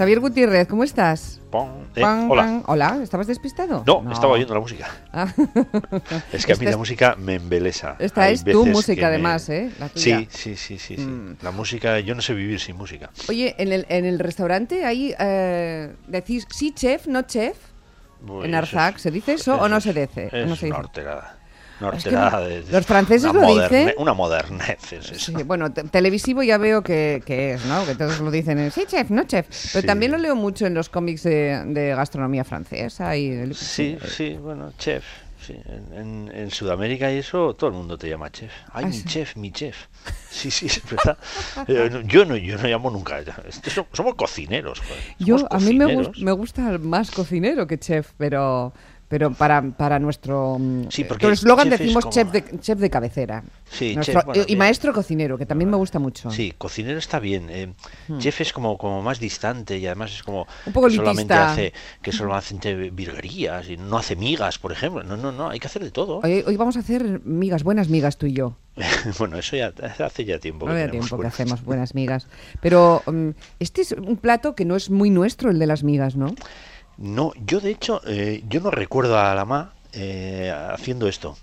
Xavier Gutiérrez, ¿cómo estás? Hola. Hola, ¿estabas despistado? No, estaba oyendo la música. Ah. Es que a mí la música me embelesa. Esta Hay es tu veces música, que además, la tuya. Sí. La música, yo no sé vivir sin música. Oye, en el restaurante ahí decís sí chef, no chef. Uy, En Arzac, ¿se dice eso o no se dice? Es No se dice. una horterada. Es que los franceses lo dicen. Una modernez es eso. Sí, bueno, televisivo ya veo que es, ¿no? Que todos lo dicen sí chef, no chef. Pero Sí. también lo leo mucho en los cómics de gastronomía francesa. Sí, bueno, chef. Sí. En Sudamérica y eso, todo el mundo te llama chef. Ay, mi chef. Sí, es verdad. Yo no llamo nunca. Somos cocineros. Joder. A mí me gusta más cocinero que chef, pero para nuestro Sí, porque eslogan chef decimos es como... chef de cabecera. Sí, Nuestro, chef, bueno, y maestro cocinero, que también me gusta mucho. Sí, cocinero está bien. Chef es como más distante y además es como un poco que solamente elitista. solo hace virguerías y no hace migas, por ejemplo. No, hay que hacer de todo. Hoy vamos a hacer migas, buenas migas tú y yo. Bueno, eso ya hace ya tiempo No que había tenemos tiempo que buenas. hacemos buenas migas. Pero este es un plato que no es muy nuestro, el de las migas, ¿no? No, yo de hecho, yo no recuerdo a la ma haciendo esto.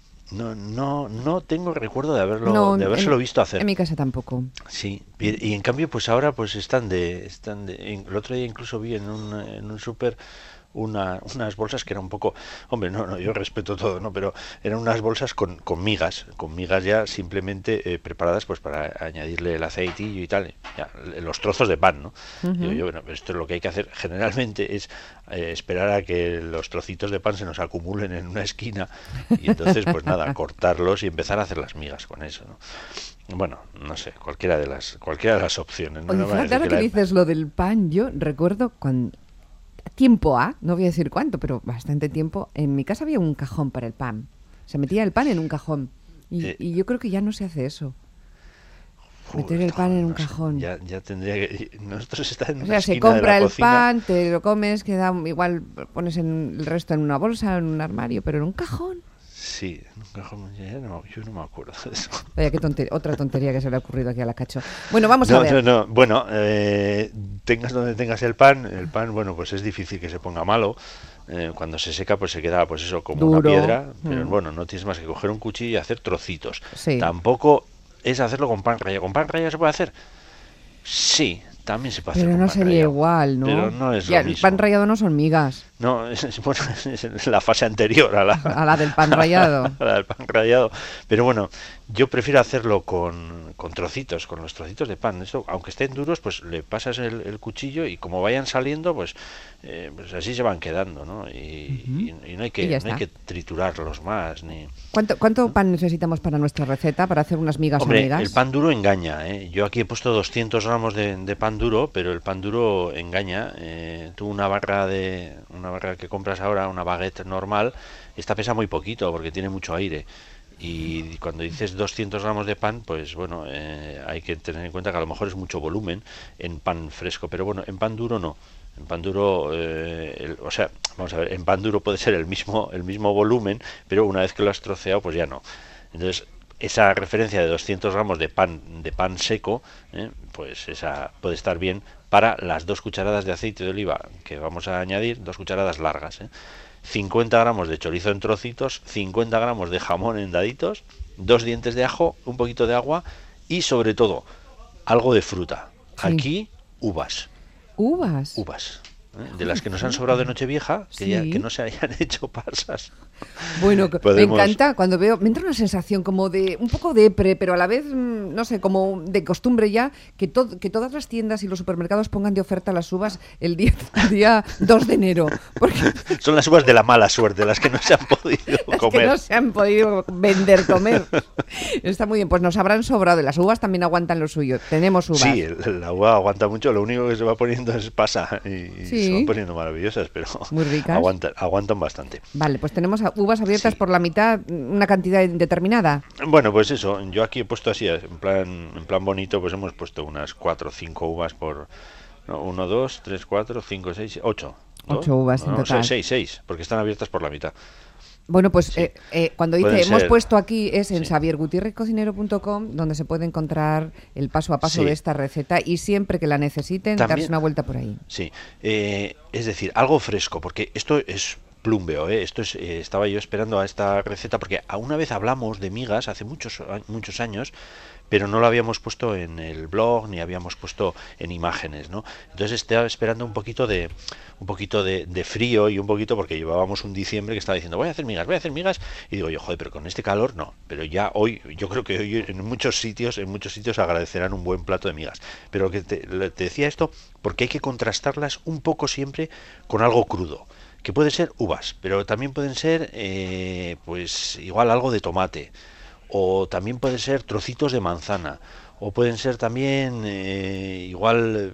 No tengo recuerdo de habérselo visto hacer. En mi casa tampoco. Sí, y en cambio pues ahora pues el otro día incluso vi en un súper unas bolsas que eran un poco, hombre, no, yo respeto todo, ¿no? Pero eran unas bolsas con migas ya simplemente preparadas pues para añadirle el aceitillo y tal, ya, los trozos de pan, ¿no? Digo yo, bueno, pero esto es lo que hay que hacer generalmente es esperar a que los trocitos de pan se nos acumulen en una esquina y entonces pues nada, cortarlos y empezar a hacer las migas con eso, ¿no? Bueno, no sé, cualquiera de las opciones. Oye, fíjate, ahora que dices lo del pan, yo recuerdo cuando no voy a decir cuánto, pero bastante tiempo, en mi casa había un cajón para el pan. Se metía el pan en un cajón. Y yo creo que ya no se hace eso. Meter el pan en un cajón. Ya tendría que... Nosotros está en O una sea, se esquina de compra la el cocina. pan, te lo comes, igual pones el resto en una bolsa, en un armario, pero en un cajón. Sí, en un cajón. Yo no me acuerdo de eso. Vaya, otra tontería que se le ha ocurrido aquí a la Cacho. Bueno, vamos a ver. No. Bueno, tengas donde tengas el pan, bueno, pues es difícil que se ponga malo. Cuando se seca, pues se queda, pues eso, como Duro. una piedra. Pero bueno, no tienes más que coger un cuchillo y hacer trocitos. Sí. Tampoco es hacerlo con pan rallado. ¿Con pan rallado se puede hacer? Sí, también se puede hacer Pero con no pan sería rallado. igual, ¿no? Pero no es Ya, lo mismo. el pan rallado no son migas. No, es la fase anterior a la del pan rallado. a la del pan rallado. Pero bueno, yo prefiero hacerlo con trocitos, con los trocitos de pan. Esto, aunque estén duros, pues le pasas el cuchillo y como vayan saliendo, pues así se van quedando, ¿no? Y no hay que triturarlos más. ¿Cuánto pan necesitamos para nuestra receta, para hacer unas migas Hombre, amigas? el pan duro engaña, ¿eh? Yo aquí he puesto 200 gramos de pan duro, pero el pan duro engaña. Tú una barra que compras ahora, una baguette normal, esta pesa muy poquito porque tiene mucho aire. Y cuando dices 200 gramos de pan, pues bueno, hay que tener en cuenta que a lo mejor es mucho volumen en pan fresco, pero bueno, en pan duro no. En pan duro, vamos a ver, en pan duro puede ser el mismo volumen, pero una vez que lo has troceado, pues ya no. Entonces, esa referencia de 200 gramos de pan seco, pues esa puede estar bien para las 2 cucharadas de aceite de oliva que vamos a añadir, 2 cucharadas largas, 50 gramos de chorizo en trocitos, 50 gramos de jamón en daditos, 2 dientes de ajo, un poquito de agua y sobre todo algo de fruta. Sí. Aquí uvas. Uvas. De las que nos han sobrado de Nochevieja, que no se hayan hecho pasas. Bueno, me encanta cuando veo, me entra una sensación como de un poco depre, pero a la vez, no sé, como de costumbre ya, que todas las tiendas y los supermercados pongan de oferta las uvas el día 2 de enero. Porque son las uvas de la mala suerte, las que no se han podido comer. Que no se han podido comer. Está muy bien, pues nos habrán sobrado. Las uvas también aguantan lo suyo. Tenemos uvas. Sí, la uva aguanta mucho, lo único que se va poniendo es pasa y se van poniendo maravillosas, pero muy ricas. Aguantan bastante. Vale, pues tenemos uvas abiertas por la mitad, una cantidad indeterminada. Bueno, pues eso, yo aquí he puesto así, en plan bonito, pues hemos puesto unas 4 o 5 uvas por... 1, 2, 3, 4, 5, 6, 8. 8 uvas en total. 6, porque están abiertas por la mitad. Bueno, pues Sí. cuando dice Pueden hemos ser. puesto aquí es en Sí. xaviergutierrezcocinero.com, donde se puede encontrar el paso a paso Sí. de esta receta, y siempre que la necesiten, darse También, una vuelta por ahí. sí, es decir, algo fresco, porque esto es plumbeo, ¿eh? Esto es, estaba yo esperando a esta receta, porque a una vez hablamos de migas hace muchos años, pero no lo habíamos puesto en el blog ni habíamos puesto en imágenes, ¿no? Entonces estaba esperando un poquito de frío y un poquito porque llevábamos un diciembre que estaba diciendo voy a hacer migas, y digo yo, joder, pero con este calor no, pero ya hoy, yo creo que hoy en muchos sitios agradecerán un buen plato de migas, pero lo que te decía esto porque hay que contrastarlas un poco siempre con algo crudo, que puede ser uvas, pero también pueden ser pues igual algo de tomate, o también pueden ser trocitos de manzana, o pueden ser también igual,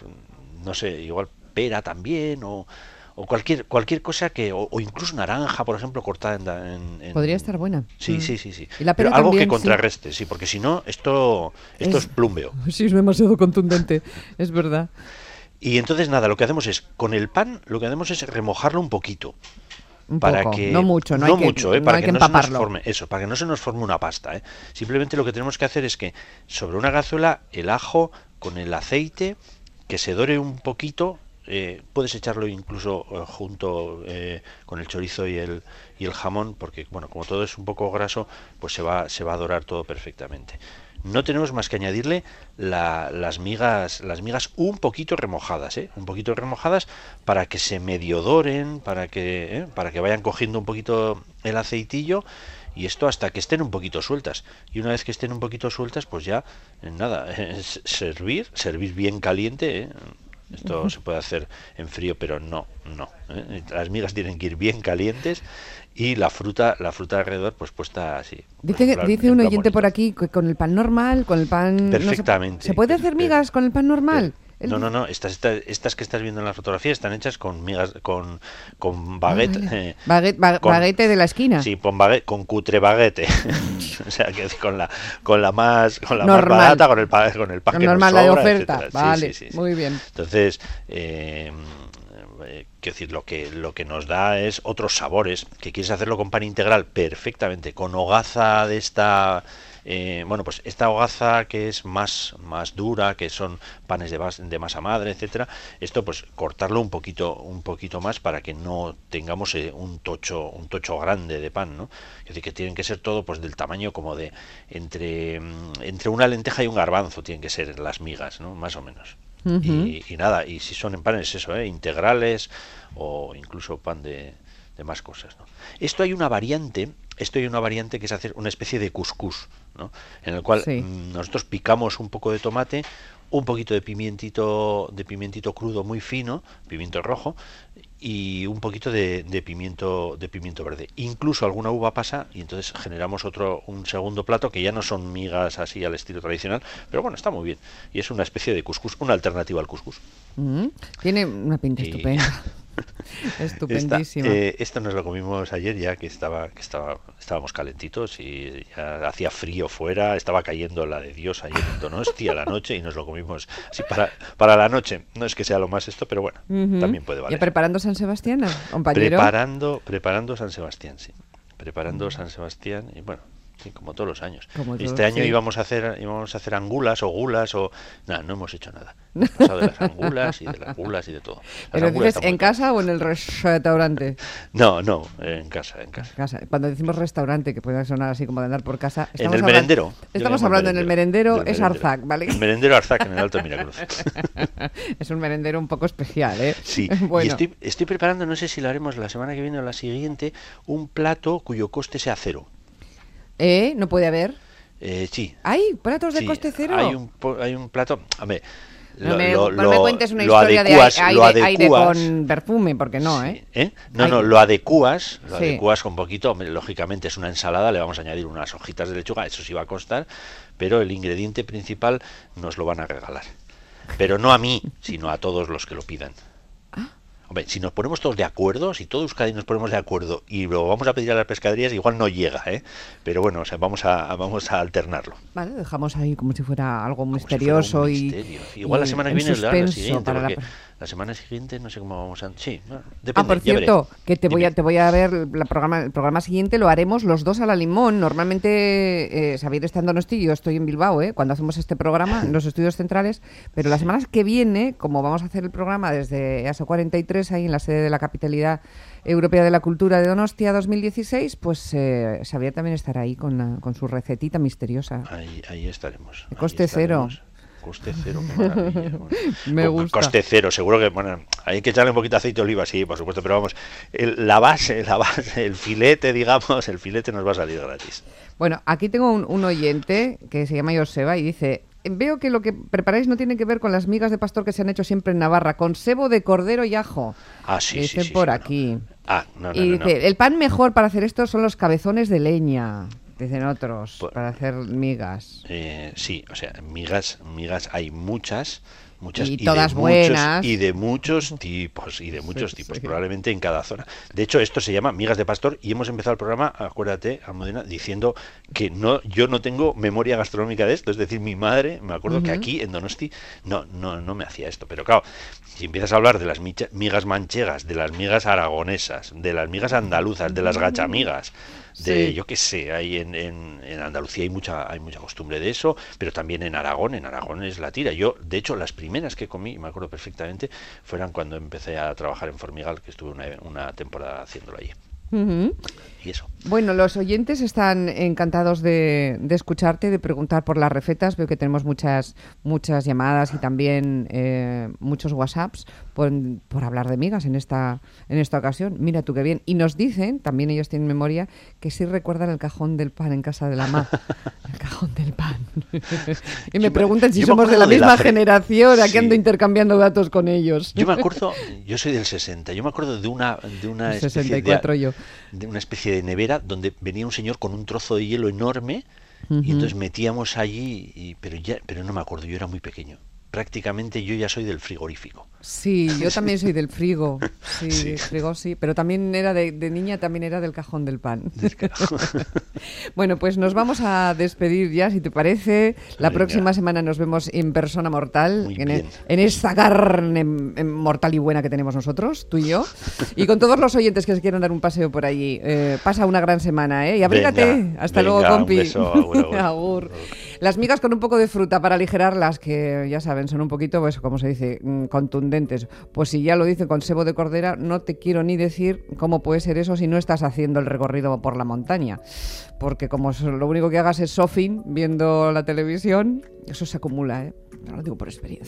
no sé, igual pera también, o cualquier cosa o incluso naranja, por ejemplo, cortada Podría estar buena. Sí, sí, sí, sí. Y la Pero pera algo que también, sí. contrarreste, sí, porque si no, esto es plumbeo. Sí, es demasiado contundente, es verdad. Y entonces nada, lo que hacemos es, con el pan, lo que hacemos es remojarlo un poquito. Un Para poco, que no mucho, no hay que, mucho, no para hay que que no se nos empaparlo. forme eso, para que no se nos forme una pasta, ¿eh? Simplemente lo que tenemos que hacer es que sobre una cazuela el ajo con el aceite, que se dore un poquito, puedes echarlo incluso junto con el chorizo y el jamón, porque bueno, como todo es un poco graso, pues se va a dorar todo perfectamente. No tenemos más que añadirle las migas un poquito remojadas, un poquito remojadas para que se medio doren, para que vayan cogiendo un poquito el aceitillo, y esto hasta que estén un poquito sueltas. Y una vez que estén un poquito sueltas, pues ya nada, servir bien caliente, Esto se puede hacer en frío, pero no. Las migas tienen que ir bien calientes y la fruta alrededor, pues puesta así. Dice un oyente por aquí que con el pan normal, con el pan... Perfectamente. No ¿Se puede hacer migas con el pan normal? No. Estas que estás viendo en la fotografía están hechas con migas, con baguette. Vale. Baguette de la esquina. Sí, con cutre baguette. O sea, que con la más normal. barata, con el pan que normal, nos sobra, la de oferta. etcétera. Vale, Sí. muy bien. Entonces, quiero decir, lo que nos da es otros sabores. Que quieres hacerlo con pan integral, perfectamente. Con hogaza de esta... pues esta hogaza que es más dura, que son panes de masa madre, etcétera, esto pues cortarlo un poquito más para que no tengamos un tocho grande de pan, ¿no? Es decir, que tienen que ser todo pues del tamaño como de entre una lenteja y un garbanzo, tienen que ser las migas, ¿no? Más o menos. Y nada, y si son en panes eso, integrales, o incluso pan de más cosas, ¿no? Esto hay una variante que es hacer una especie de cuscús, ¿no? En el cual nosotros picamos un poco de tomate, un poquito de pimientito crudo muy fino, pimiento rojo, y un poquito de pimiento verde, incluso alguna uva pasa, y entonces generamos un segundo plato que ya no son migas así al estilo tradicional, pero bueno, está muy bien, y es una especie de cuscús, una alternativa al cuscús. Tiene una pinta estupenda. Estupendísima. Esto nos lo comimos ayer ya que estábamos calentitos y ya hacía frío fuera, estaba cayendo la de Dios ayer en Donosti a la noche, y nos lo comimos así para la noche. No es que sea lo más esto, pero bueno, también puede valer. ¿Ya preparando San Sebastián, compañero? Preparando San Sebastián, sí. Preparando San Sebastián, y bueno, sí, como todos los años. Este año íbamos a hacer angulas o gulas o... Nada, no hemos hecho nada. Hemos pasado de las angulas y de las gulas y de todo. ¿Pero dices en casa o en el restaurante? No, en casa. Cuando decimos restaurante, que puede sonar así como de andar por casa... En el merendero. Estamos hablando en el merendero, es Arzac, ¿vale? El merendero Arzac en el Alto Miracruz. Es un merendero un poco especial, ¿eh? Sí, bueno. Y estoy preparando, no sé si lo haremos la semana que viene o la siguiente, un plato cuyo coste sea cero. ¿No puede haber? Sí. ¿Hay platos de coste cero? Hay un plato... Hombre, no me cuentes una historia de aire con perfume, porque no, sí, lo adecuas con poquito. Hombre, lógicamente es una ensalada, le vamos a añadir unas hojitas de lechuga, eso sí va a costar, pero el ingrediente principal nos lo van a regalar. Pero no a mí, sino a todos los que lo pidan. Hombre, si nos ponemos todos de acuerdo, si todo Euskadi nos ponemos de acuerdo y lo vamos a pedir a las pescaderías, igual no llega, pero bueno, o sea, vamos a alternarlo. Vale, dejamos ahí como si fuera algo misterioso Igual la semana que viene o la siguiente, porque La semana siguiente no sé cómo vamos a... Sí, bueno, depende. Por cierto, que te voy a ver el programa siguiente, lo haremos los dos a la limón. Normalmente Xavier está en Donosti y yo estoy en Bilbao, cuando hacemos este programa en los estudios centrales, pero la semana que viene, como vamos a hacer el programa desde EASO 43, ahí en la sede de la Capitalidad Europea de la Cultura de Donostia 2016, pues Xavier también estará ahí con su recetita misteriosa. Ahí estaremos. Coste cero. Coste cero, qué maravilla. Me gusta. Coste cero, seguro que, bueno, hay que echarle un poquito de aceite de oliva, sí, por supuesto, pero vamos, la base, el filete, digamos, el filete nos va a salir gratis. Bueno, aquí tengo un oyente que se llama Joseba y dice: veo que lo que preparáis no tiene que ver con las migas de pastor que se han hecho siempre en Navarra, con sebo de cordero y ajo. Sí, dicen sí, por sí, aquí. No. Y dice, el pan mejor para hacer esto son los cabezones de leña, dicen otros, para hacer migas. Sí, o sea, migas hay muchas y todas buenas y de muchos tipos probablemente en cada zona. De hecho, esto se llama migas de pastor y hemos empezado el programa, acuérdate, Almudena, diciendo que yo no tengo memoria gastronómica de esto, es decir, mi madre, me acuerdo que aquí en Donosti no me hacía esto, pero claro, si empiezas a hablar de las migas manchegas, de las migas aragonesas, de las migas andaluzas, de las gachamigas, yo qué sé, hay en Andalucía hay mucha costumbre de eso, pero también en Aragón es la tira. Yo, de hecho, las primeras que comí, me acuerdo perfectamente, fueron cuando empecé a trabajar en Formigal, que estuve una temporada haciéndolo allí. Y eso. Bueno, los oyentes están encantados de escucharte, de preguntar por las recetas. Veo que tenemos muchas llamadas y también muchos WhatsApps por hablar de migas en esta ocasión. Mira tú qué bien. Y nos dicen, también ellos tienen memoria, que sí recuerdan el cajón del pan en casa de la ma. El cajón del pan. Y me preguntan si somos de la misma generación. Aquí ando intercambiando datos con ellos. Yo me acuerdo, yo soy del 60, yo me acuerdo de una 64 yo. De una especie de nevera donde venía un señor con un trozo de hielo enorme y entonces metíamos allí, pero no me acuerdo, yo era muy pequeño. Prácticamente yo ya soy del frigorífico. Sí, yo también soy del frigo. Sí, del frigo sí, pero también era de niña, también era del cajón del pan. Bueno, pues nos vamos a despedir ya, si te parece. La próxima semana nos vemos en persona mortal, en esta carne mortal y buena que tenemos nosotros, tú y yo. Y con todos los oyentes que se quieran dar un paseo por allí. Pasa una gran semana, y abrígate. Hasta luego, compi. Un beso, agur. Las migas con un poco de fruta para aligerarlas, que ya saben, son un poquito, pues como se dice, contundentes. Pues si ya lo dicen con sebo de cordera, no te quiero ni decir cómo puede ser eso si no estás haciendo el recorrido por la montaña. Porque como lo único que hagas es sofing viendo la televisión, eso se acumula, Lo digo por experiencia.